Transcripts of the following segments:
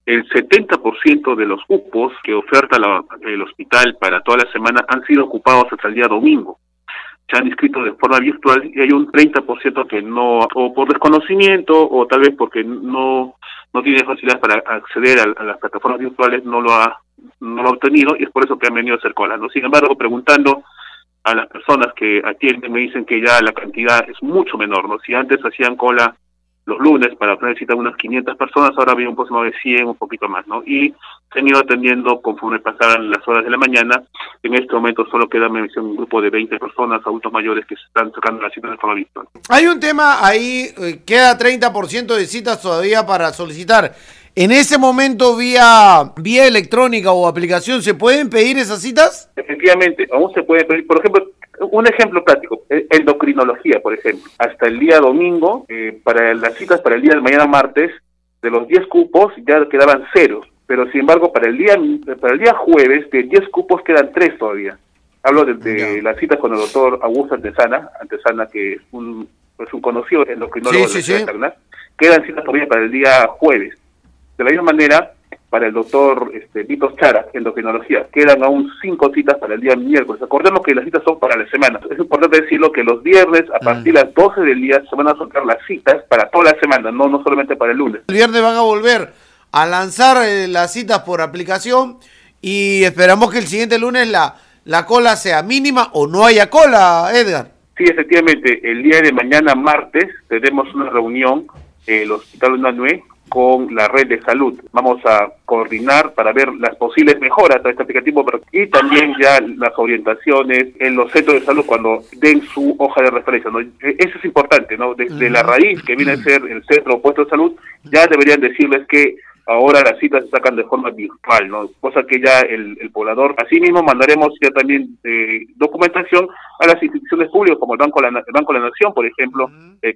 El 70% de los cupos que oferta el hospital para toda la semana han sido ocupados hasta el día domingo. Se han inscrito de forma virtual y hay un 30% que no, o por desconocimiento, o tal vez porque no tiene facilidad para acceder a las plataformas virtuales, no lo ha obtenido, y es por eso que han venido a hacer cola, ¿no? Sin embargo, preguntando a las personas que atienden, me dicen que ya la cantidad es mucho menor, ¿no? Si antes hacían cola los lunes para obtener cita de unas 500 personas, ahora había un aproximado de 100, un poquito más, ¿no? Y se han ido atendiendo conforme pasaran las horas de la mañana. En este momento solo queda, me mencioné, un grupo de 20 personas, adultos mayores, que se están sacando la cita de forma virtual. Hay un tema ahí, queda 30% de citas todavía para solicitar. En ese momento, vía electrónica o aplicación, ¿se pueden pedir esas citas? Efectivamente, aún se puede pedir, por ejemplo, un ejemplo práctico, endocrinología, por ejemplo. Hasta el día domingo, para las citas para el día de mañana martes, de los 10 cupos ya quedaban 0, pero sin embargo para el día jueves, de 10 cupos quedan 3 todavía. Hablo de las citas con el doctor Augusto Antesana, que es un conocido endocrinólogo de la ciudad de Tacna. Quedan citas todavía para el día jueves. De la misma manera, para el doctor Vitos Chara, endocrinología, quedan aún 5 citas para el día miércoles. Acordemos que las citas son para la semana. Es importante decirlo que los viernes, a partir de las 12 del día, se van a soltar las citas para toda la semana, no solamente para el lunes. El viernes van a volver a lanzar las citas por aplicación y esperamos que el siguiente lunes la cola sea mínima o no haya cola, Edgar. Sí, efectivamente, el día de mañana martes tenemos una reunión en el Hospital Unanue con la red de salud. Vamos a coordinar para ver las posibles mejoras a este aplicativo y también ya las orientaciones en los centros de salud cuando den su hoja de referencia, ¿no? Eso es importante, ¿no? Desde la raíz que viene a ser el centro o puesto de salud, ya deberían decirles que ahora las citas se sacan de forma virtual, ¿no? Cosa que ya el poblador, asimismo mandaremos ya también documentación a las instituciones públicas como el Banco de la Nación, por ejemplo,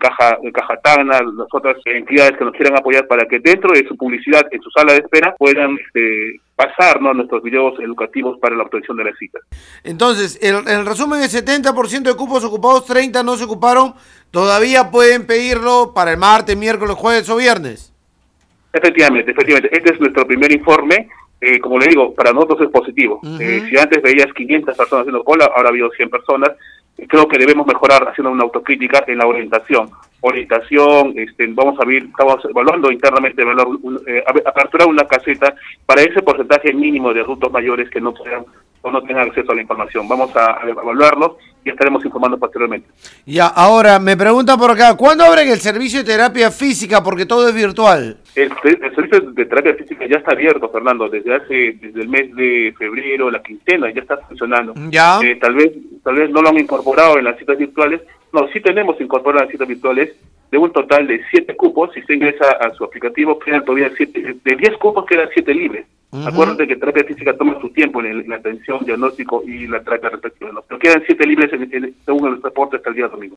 Caja Tacna, las otras entidades que nos quieran apoyar para que dentro de su publicidad, en su sala de espera, puedan pasar, ¿no?, nuestros videos educativos para la obtención de las citas. Entonces, el resumen es 70% de cupos ocupados, 30 no se ocuparon, todavía pueden pedirlo para el martes, miércoles, jueves o viernes. Efectivamente. Este es nuestro primer informe. Como le digo, para nosotros es positivo. Si antes veías 500 personas haciendo cola, ahora ha habido 100 personas. Creo que debemos mejorar haciendo una autocrítica en la orientación. Estamos evaluando internamente, aperturar una caseta para ese porcentaje mínimo de adultos mayores que no puedan o no tengan acceso a la información. Vamos a evaluarlos y estaremos informando posteriormente. Ya, ahora me preguntan por acá, ¿cuándo abren el servicio de terapia física? Porque todo es virtual. El servicio de terapia física ya está abierto, Fernando, desde el mes de febrero, la quincena, ya está funcionando. Ya. Tal vez no lo han incorporado en las citas virtuales. No, sí tenemos incorporadas las citas virtuales de un total de 7 cupos. Si se ingresa a su aplicativo, quedan todavía 7, de 10 cupos quedan 7 libres. Acuérdate que terapia física toma su tiempo en la atención, diagnóstico y la terapia respectiva, ¿no? Pero quedan 7 libres según el reporte hasta el día domingo.